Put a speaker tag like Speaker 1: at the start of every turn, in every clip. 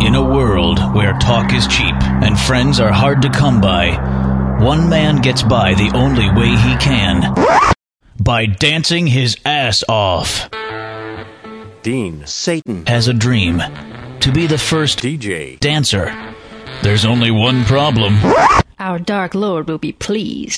Speaker 1: In a world where talk is cheap and friends are hard to come by, one man gets by the only way he can. By dancing his ass off.
Speaker 2: Dean Satan
Speaker 1: has a dream to be the first
Speaker 2: DJ
Speaker 1: dancer. There's only one problem.
Speaker 3: Our Dark Lord will be pleased.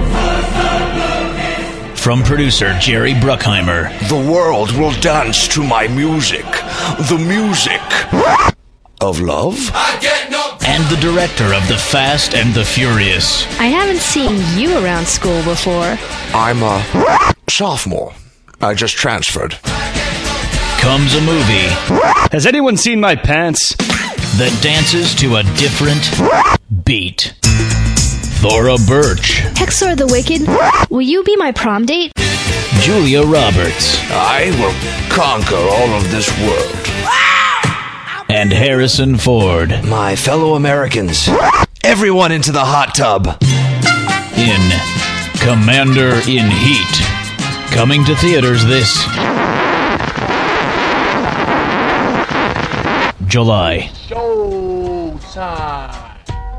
Speaker 1: From producer Jerry Bruckheimer.
Speaker 4: The world will dance to my music. The music of love.
Speaker 1: And the director of The Fast and the Furious.
Speaker 3: I haven't seen you around school before.
Speaker 4: I'm a sophomore. I just transferred.
Speaker 1: Comes a movie.
Speaker 5: Has anyone seen my pants?
Speaker 1: That dances to a different beat. Thora Birch.
Speaker 3: Hexor the Wicked, will you be my prom date?
Speaker 1: Julia Roberts.
Speaker 4: I will conquer all of this world.
Speaker 1: And Harrison Ford.
Speaker 6: My fellow Americans, everyone into the hot tub.
Speaker 1: In Commander in Heat. Coming to theaters this July.
Speaker 7: Showtime.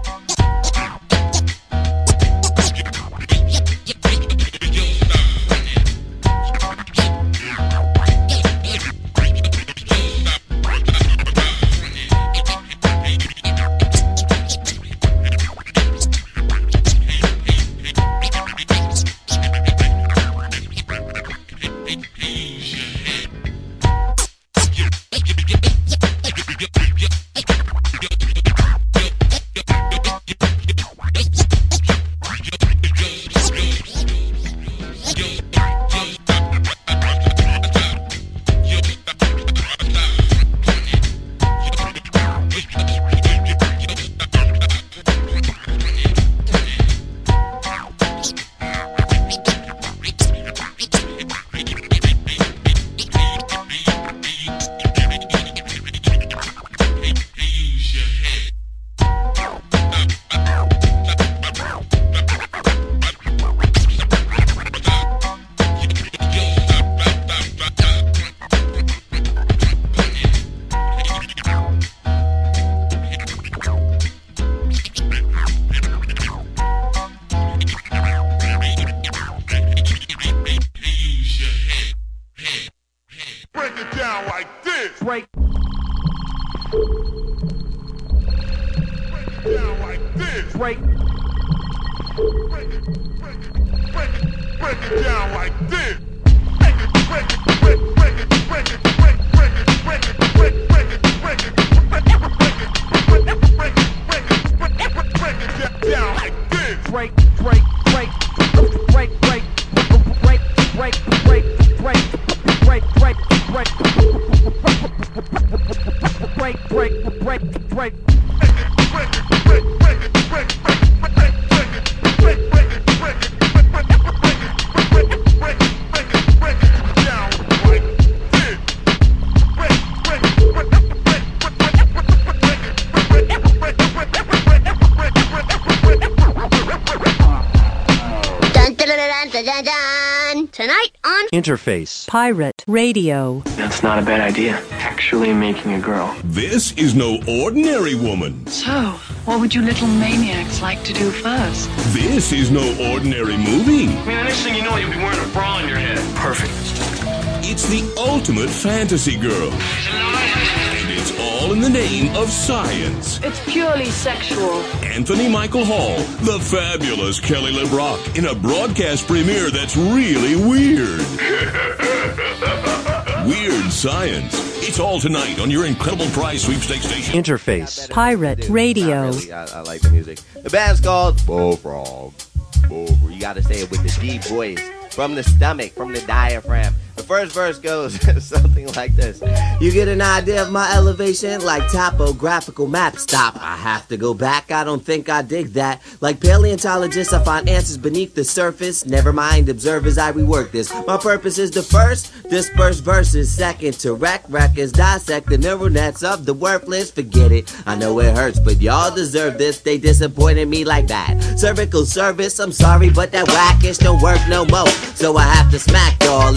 Speaker 8: Tonight on
Speaker 2: Interface
Speaker 9: Pirate Radio.
Speaker 10: That's not a bad idea. Actually making a girl.
Speaker 11: This is no ordinary woman.
Speaker 12: So, what would you little maniacs like to do first?
Speaker 11: This is no ordinary movie.
Speaker 10: I mean, the next thing you know, you'll be wearing a bra on your head.
Speaker 11: Perfect. It's the ultimate fantasy girl. And it's all in the name of science.
Speaker 12: It's purely sexual.
Speaker 11: Anthony Michael Hall, the fabulous Kelly LeBrock, in a broadcast premiere that's really weird. Weird Science. It's all tonight on your Incredible Prize Sweepstakes station.
Speaker 2: Interface
Speaker 9: Pirate Radio.
Speaker 13: I like the music. The band's called Bullfrog. Bullfrog. You gotta say it with the deep voice. From the stomach, from the diaphragm. The first verse goes something like this. You get an idea of my elevation like topographical map. Stop, I have to go back. I don't think I dig that. Like paleontologists, I find answers beneath the surface. Never mind, observe as I rework this. My purpose is to first disperse verses. Second, to wreck records, dissect the neural nets of the worthless. Forget it, I know it hurts, but y'all deserve this. They disappointed me like that. Cervical service, I'm sorry, but that wackish don't work no more. So I have to smack y'all in consecutive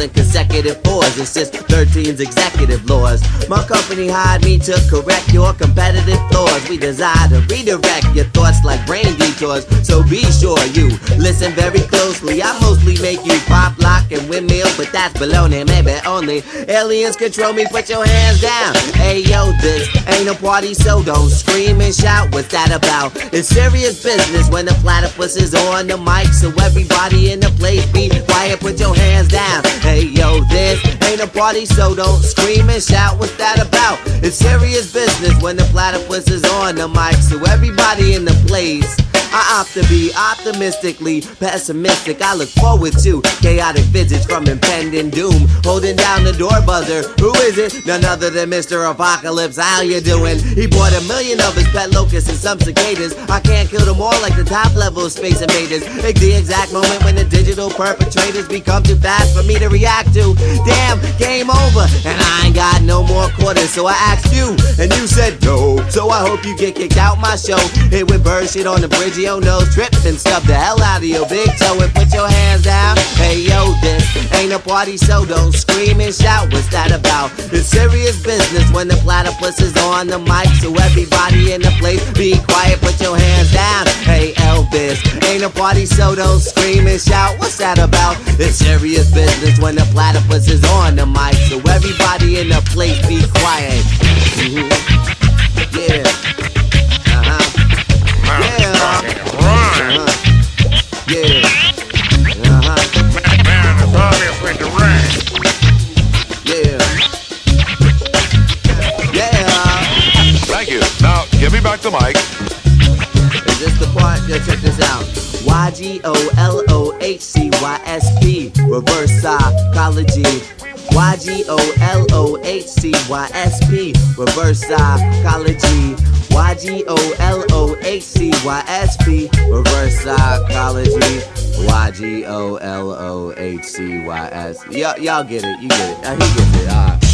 Speaker 13: consecutive fours. It's just 13's executive laws. My company hired me to correct your competitive flaws. We desire to redirect your thoughts like brain detours. So be sure you listen very closely. I mostly make you pop, lock, and windmill, but that's baloney, maybe only aliens control me. Put your hands down. Hey yo, this ain't a party, so don't scream and shout. What's that about? It's serious business when the platypus is on the mic, so everybody in the place be quiet. Put your hands down. Hey yo, this ain't a party, so don't scream and shout. What's that about? It's serious business when the platypus is on the mic, so everybody in the place. I opt to be optimistically pessimistic. I look forward to chaotic visits from impending doom. Holding down the door buzzer. Who is it? None other than Mr. Apocalypse. How you doing? He bought 1 million of his pet locusts and some cicadas. I can't kill them all like the top level of Space Invaders. Like the exact moment when the digital perpetrators become too fast for me to react to. Damn, game over, and I ain't got no more quarters. So I asked you, and you said no. So I hope you get kicked out my show. Hit with bird shit on the bridge. Yo, nose trip and stuff the hell out of your big toe and put your hands down. Hey yo, this ain't a party, so don't scream and shout. What's that about? It's serious business when the platypus is on the mic, so everybody in the place be quiet. Put your hands down. Hey Elvis, ain't a party, so don't scream and shout. What's that about? It's serious business when the platypus is on the mic, so everybody in the place be quiet. Yeah. Yeah. Yeah.
Speaker 7: Man, it's obvious with the rain.
Speaker 13: Yeah. Yeah.
Speaker 7: Thank you. Now, give me back the mic.
Speaker 13: Is this the part? Yeah, check this out. YGOLOHCYSP. Reverse psychology. YGOLOHCYSP. Reverse psychology. YGOLOHCYSP. Reverse psychology. YGOLOHCYS. Y'all get it. You get it. He gets it.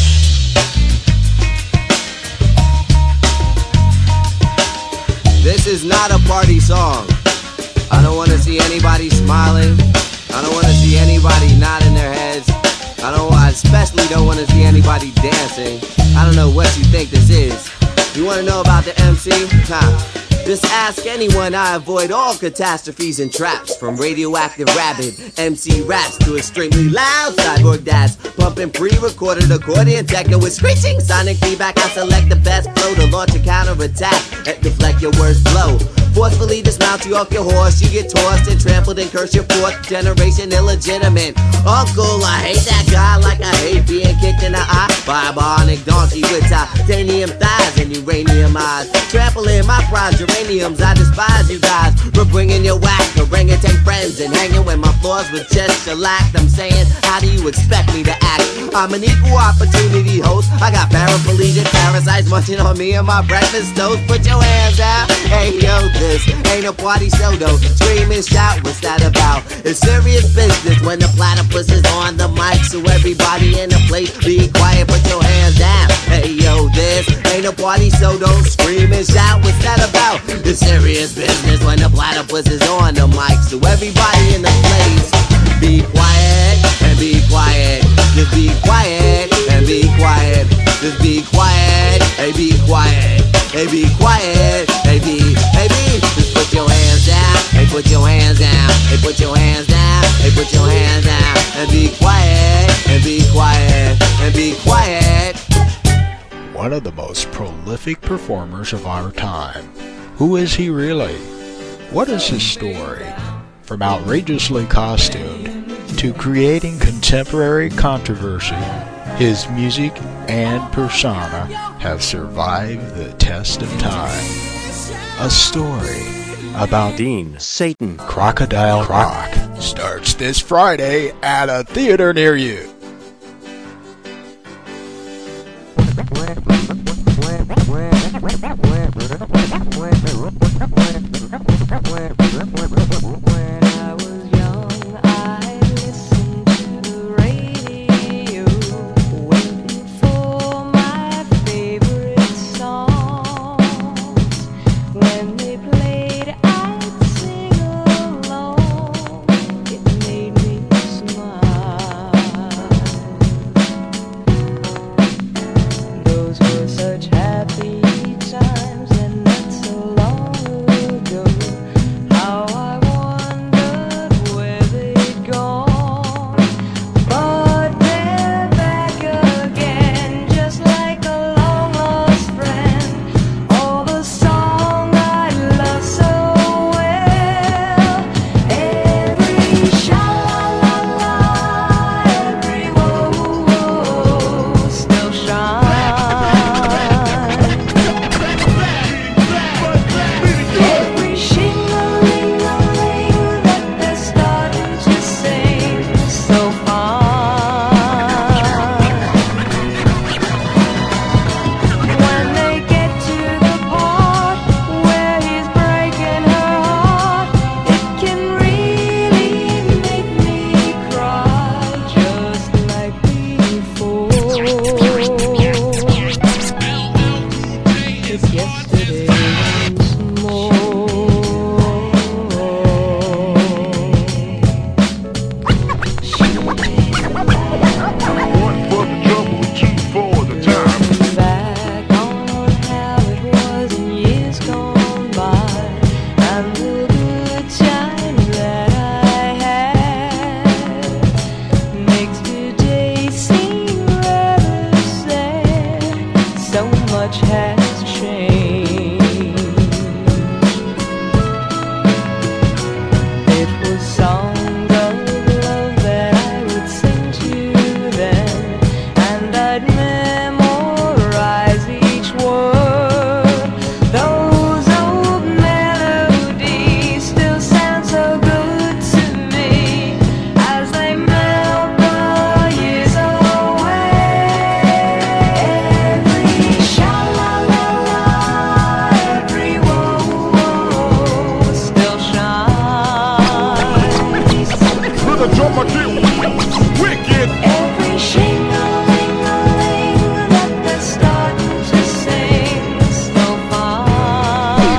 Speaker 13: This is not a party song. I don't want to see anybody smiling. I don't want to see anybody nodding their heads. I especially don't want to see anybody dancing. I don't know what you think this is. You want to know about the MC? Just ask anyone. I avoid all catastrophes and traps, from radioactive rabbit MC raps to extremely loud cyborg dads, pumping pre-recorded accordion techno with screeching sonic feedback. I select the best flow to launch a counterattack and deflect your worst blow. Forcefully dismount you off your horse. You get tossed and trampled and curse your fourth generation illegitimate uncle. I hate that guy like I hate being kicked in the eye by a bionic donkey with titanium thighs and uranium eyes. Trampling my pride geraniums. I despise you guys for bringing your whack orangutan friends and hanging when my floors was just shellacked. I'm saying, how do you expect me to act? I'm an equal opportunity host. I got paraplegic parasites munching on me and my breakfast toast. Put your hands out. Hey yo, this ain't a party, so don't scream and shout. What's that about? It's serious business when the platypus is on the mic, so everybody in the place be quiet. Put your hands down. Hey yo, this ain't a party, so don't scream and shout. What's that about? It's serious business when the platypus is on the mic, so everybody in the place be quiet and be quiet. Just be quiet and be quiet. Just be quiet. Hey, be quiet. Hey, be quiet. Hey, be. Just put your hands down. Hey, put your hands down. Hey, put your hands down. Hey, put your hands down. And be quiet. And be quiet. And be quiet.
Speaker 14: One of the most prolific performers of our time. Who is he really? What is his story? From outrageously costumed to creating contemporary controversy, his music and persona have survived the test of time. A story about
Speaker 2: Dean Satan
Speaker 14: Crocodile Rock starts this Friday at a theater near you.
Speaker 15: much has changed. It was songs of love that I would sing to you then, and I'd memorize each word. Those old melodies still sound so good to me as they melt the years away. Every sha-la-la-la, every whoa-whoa still shines.
Speaker 7: With a drummer kill, wicked.
Speaker 15: Every shing-a-ling-a-ling that they're starting to sing still fine.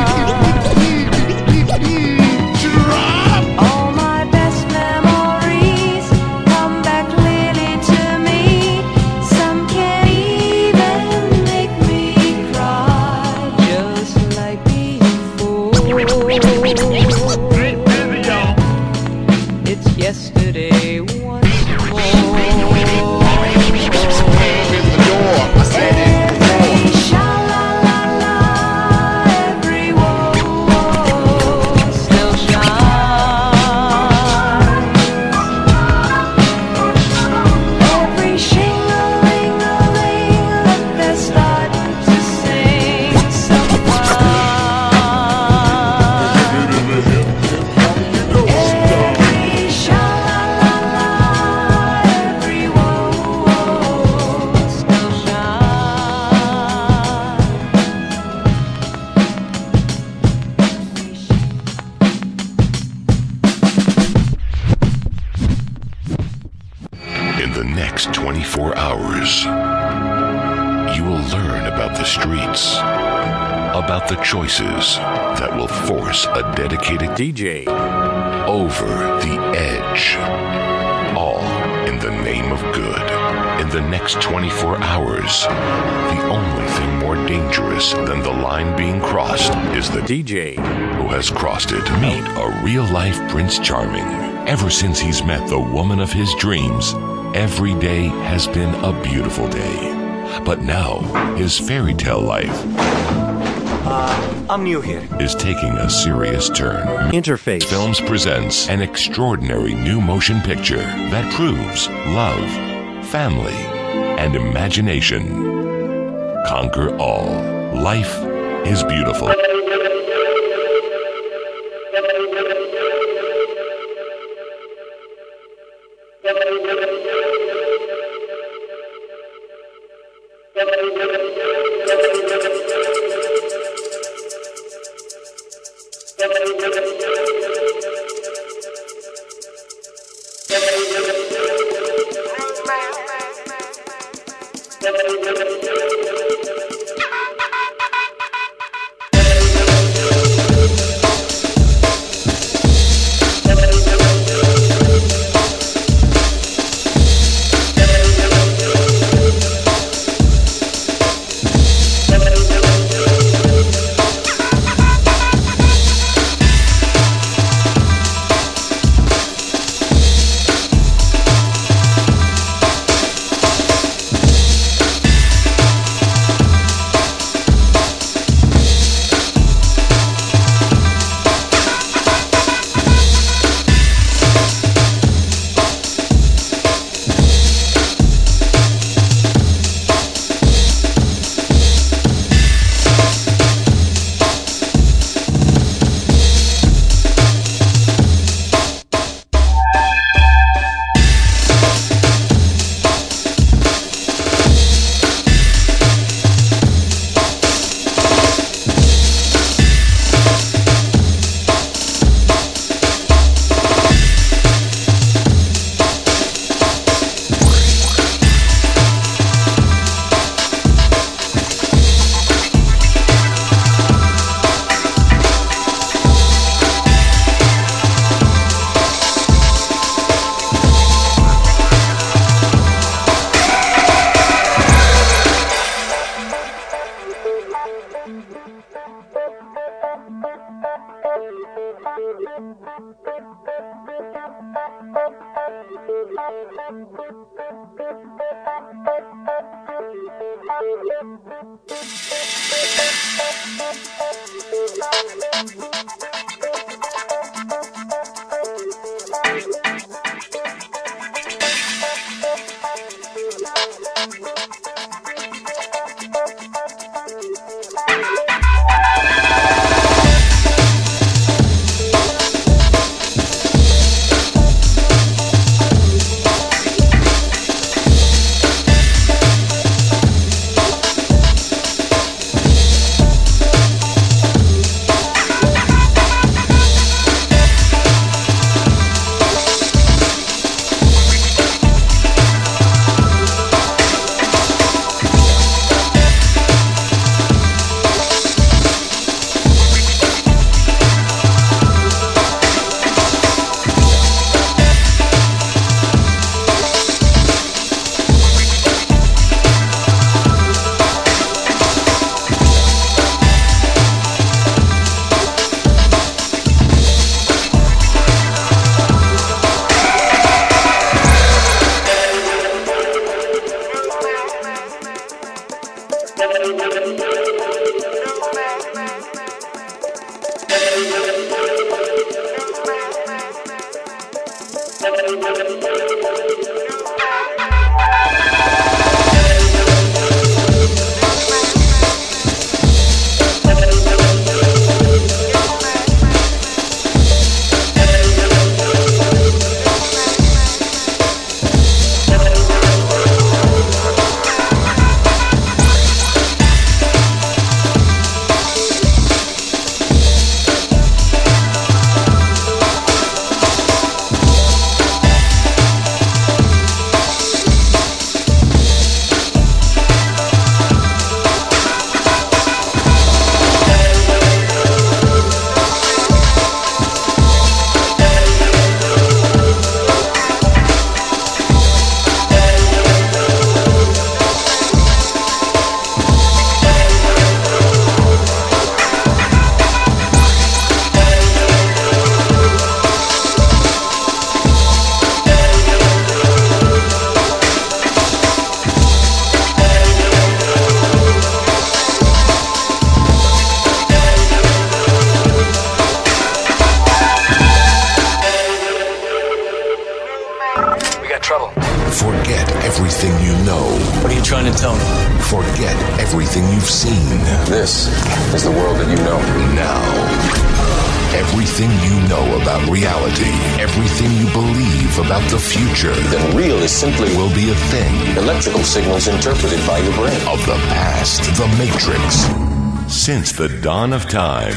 Speaker 15: All my best memories come back clearly to me. Some can't even make me cry, just like before. It's yesterday once more. Every sha-la-la-la, every whoa-whoa still shines. Every shing-a-ling-a-ling that they're starting to sing so fine. Every sha-la-la-la, every whoa-whoa still
Speaker 11: In the next 24 hours, you will learn about the streets, about the choices that will force a dedicated
Speaker 2: DJ
Speaker 11: over the edge. All in the name of good. In the next 24 hours, the only thing more dangerous than the line being crossed is the
Speaker 2: DJ
Speaker 11: who has crossed it. Meet a real-life Prince Charming. Ever since he's met the woman of his dreams, every day has been a beautiful day. But now, his fairy tale life
Speaker 6: I'm new here.
Speaker 11: is taking a serious turn.
Speaker 2: Interface
Speaker 11: Films presents an extraordinary new motion picture that proves love, family, and imagination conquer all. Life is beautiful. Forget everything you know.
Speaker 6: What are you trying to tell me?
Speaker 11: Forget everything you've seen.
Speaker 16: This is the world that you know.
Speaker 11: Now, everything you know about reality, everything you believe about the future,
Speaker 16: then real is simply
Speaker 11: will be a thing.
Speaker 16: Electrical signals interpreted by your brain.
Speaker 11: Of the past, the Matrix. Since the dawn of time,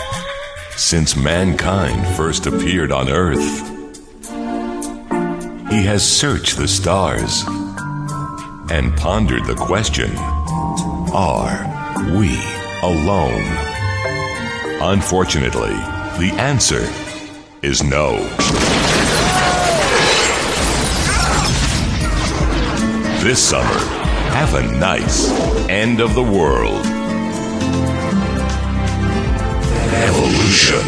Speaker 11: since mankind first appeared on Earth, he has searched the stars and pondered the question, are we alone? Unfortunately, the answer is no. This summer, have a nice end of the world. Evolution.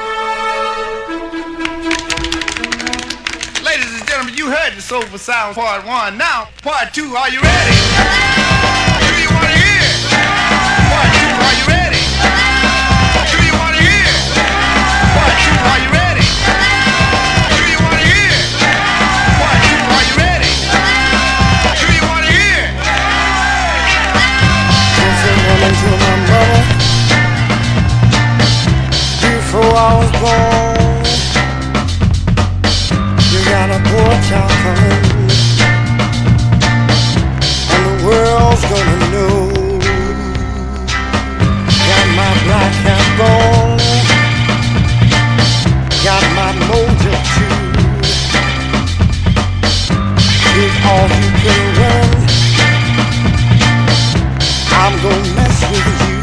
Speaker 17: You heard the Soulful Sound Part 1. Now, Part 2, are you ready? Do you want to hear? Part 2, are you ready? Do you want to hear? Part 2, are you ready? Do you want to hear? Part 2, are you ready? Do you want to hear?
Speaker 15: Listen, woman, to my mother. Before I was born, got a poor child coming, and the world's gonna know. Got my black hat gone, got my mojo too. It's all you can run, I'm gonna mess with you.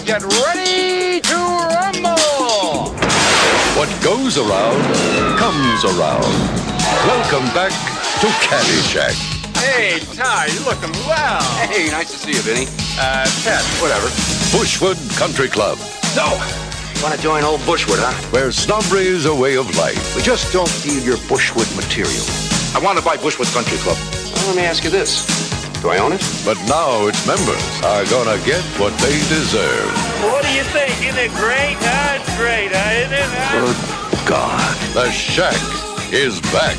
Speaker 18: get ready to rumble!
Speaker 19: What goes around comes around. Welcome back to Caddyshack.
Speaker 18: Hey, Ty, you're looking well.
Speaker 16: Hey, nice to see you, Vinny.
Speaker 18: Ted, whatever.
Speaker 19: Bushwood Country Club.
Speaker 16: So, you want to join old Bushwood, huh?
Speaker 19: Where snobbery's a way of life.
Speaker 16: We just don't steal your Bushwood material. I want to buy Bushwood Country Club. Well, let me ask you this. Do I own it?
Speaker 19: But now its members are gonna get what they deserve.
Speaker 10: What do you think? Isn't it great? It's great, isn't it?
Speaker 16: Good God.
Speaker 19: The Shack is back.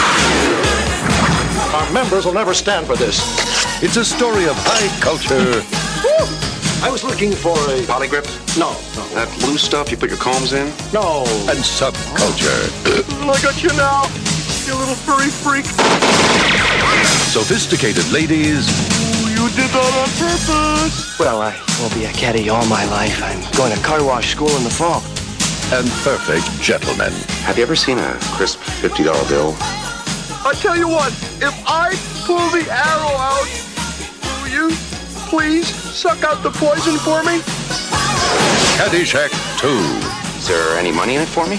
Speaker 16: Our members will never stand for this.
Speaker 19: It's a story of high culture.
Speaker 16: Woo! I was looking for a polygrip. No. That blue stuff you put your combs in? No.
Speaker 19: And subculture.
Speaker 18: Look at you now, you little furry freak.
Speaker 19: Sophisticated ladies.
Speaker 18: You did that on purpose.
Speaker 6: Well, I won't be a caddy all my life. I'm going to car wash school in the fall.
Speaker 19: And perfect gentlemen.
Speaker 16: Have you ever seen a crisp $50 bill?
Speaker 18: I tell you what, if I pull the arrow out, will you please suck out the poison for me?
Speaker 19: Caddyshack 2.
Speaker 16: Is there any money in it for me?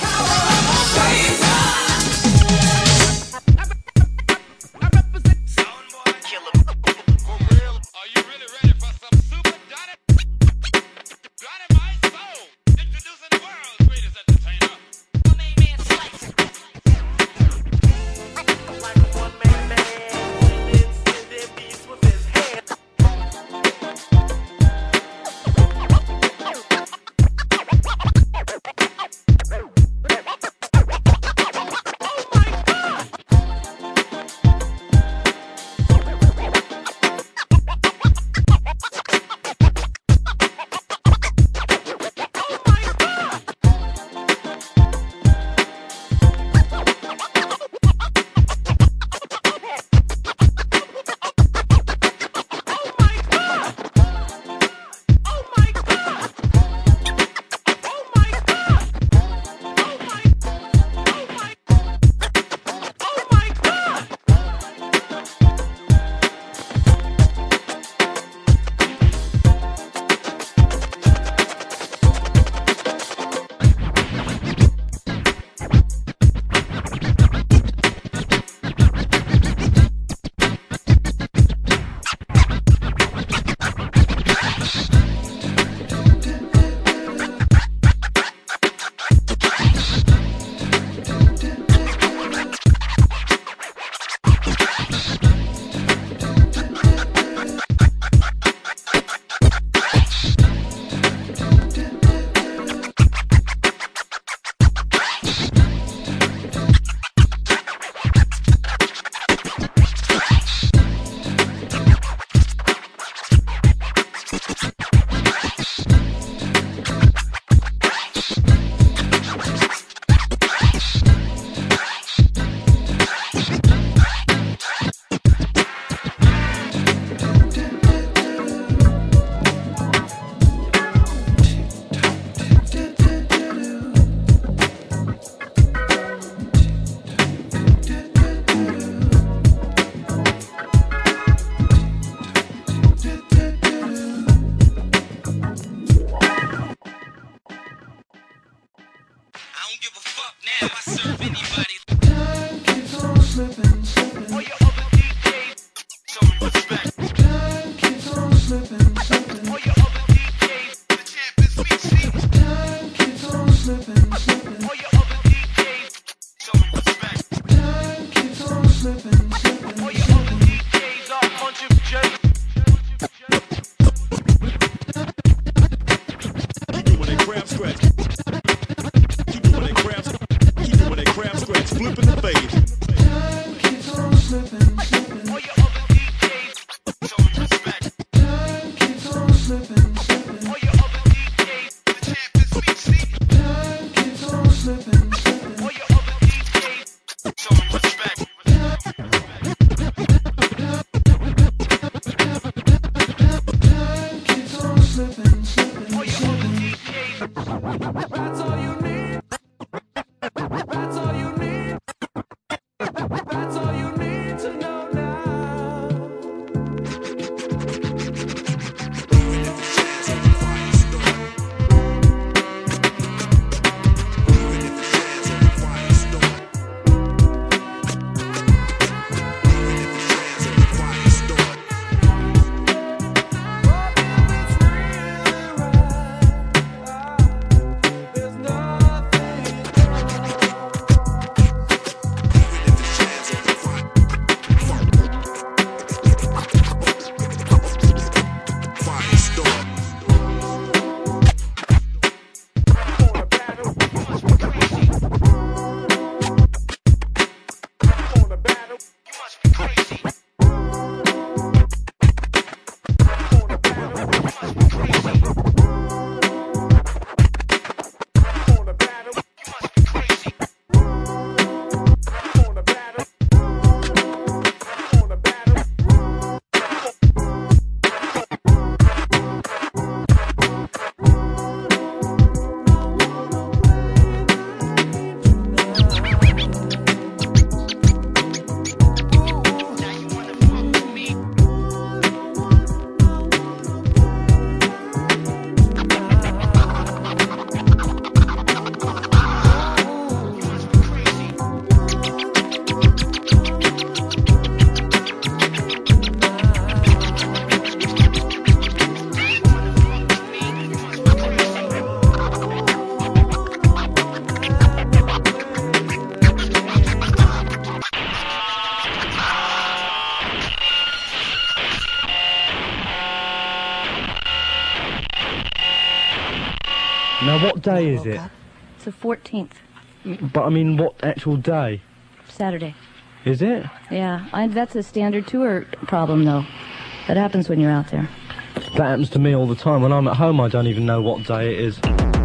Speaker 20: What day is it?
Speaker 21: It's the 14th.
Speaker 20: But I mean, what actual day?
Speaker 21: Saturday.
Speaker 20: Is it?
Speaker 21: Yeah, that's a standard tour problem, though. That happens when you're out there.
Speaker 20: That happens to me all the time. When I'm at home, I don't even know what day it is.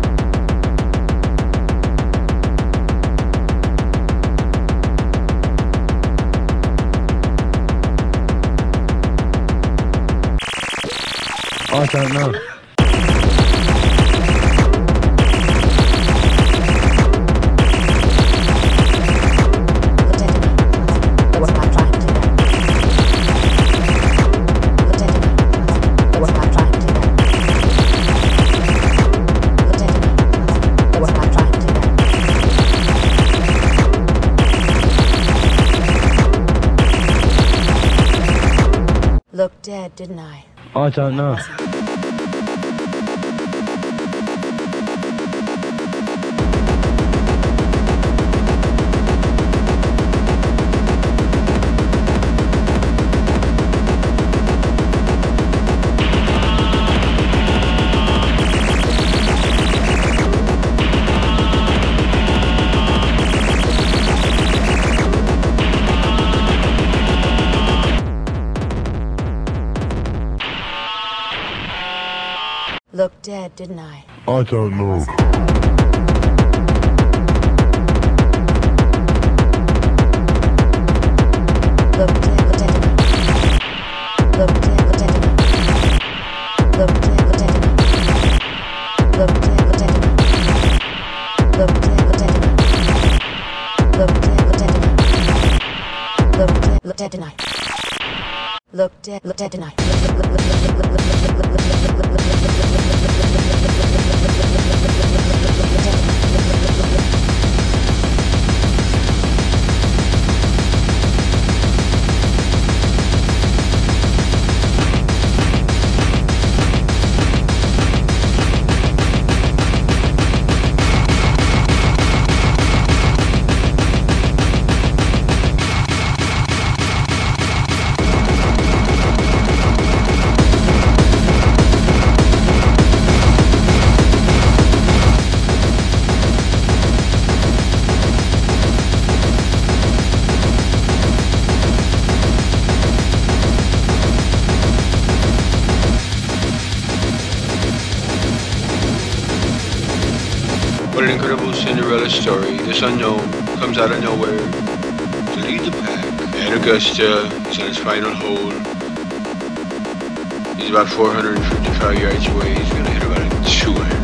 Speaker 20: I don't know.
Speaker 22: Looked dead, didn't I?
Speaker 20: I don't know.
Speaker 22: Looked dead, didn't I?
Speaker 7: I don't know.
Speaker 22: Looked dead, looked dead, looked dead, looked dead, looked dead, looked dead, looked dead, looked dead, looked dead tonight. Looked dead, looked dead tonight.
Speaker 23: What an incredible Cinderella story. This unknown comes out of nowhere to lead the pack. At Augusta, he's on his final hole. He's about 455 yards away. He's going to hit about a 200, I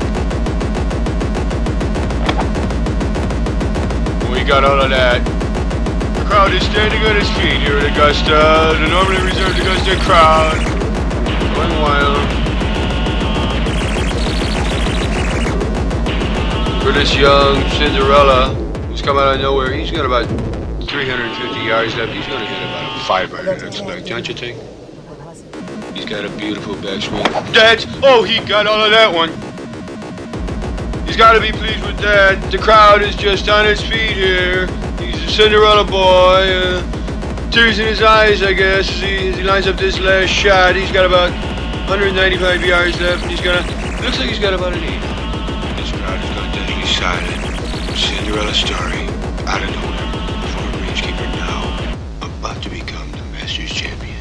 Speaker 23: think. We got all of that. The crowd is standing on its feet here at Augusta. The normally reserved Augusta crowd. Going wild. For this young Cinderella, who's come out of nowhere, he's got about 350 yards left. He's going to hit about a 500, looks like, don't you think? He's got a beautiful backswing. Oh, he got all of that one. He's got to be pleased with that. The crowd is just on its feet here. He's a Cinderella boy. Tears in his eyes, I guess, as he lines up this last shot. He's got about 195 yards left, and looks like he's got about an 8. Silent Cinderella story out of nowhere. Former rangekeeper now about to become the Masters champion.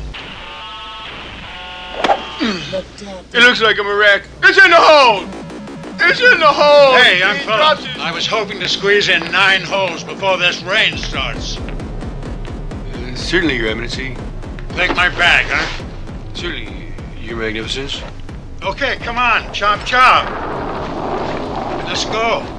Speaker 23: It looks like I'm a wreck. It's in the hole! It's in the hole!
Speaker 24: Hey, young fella, I was hoping to squeeze in 9 holes before this rain starts.
Speaker 23: Certainly, Your Eminency.
Speaker 24: Take my bag, huh?
Speaker 23: Certainly, Your Magnificence.
Speaker 24: Okay, come on, chop chop. Let's go.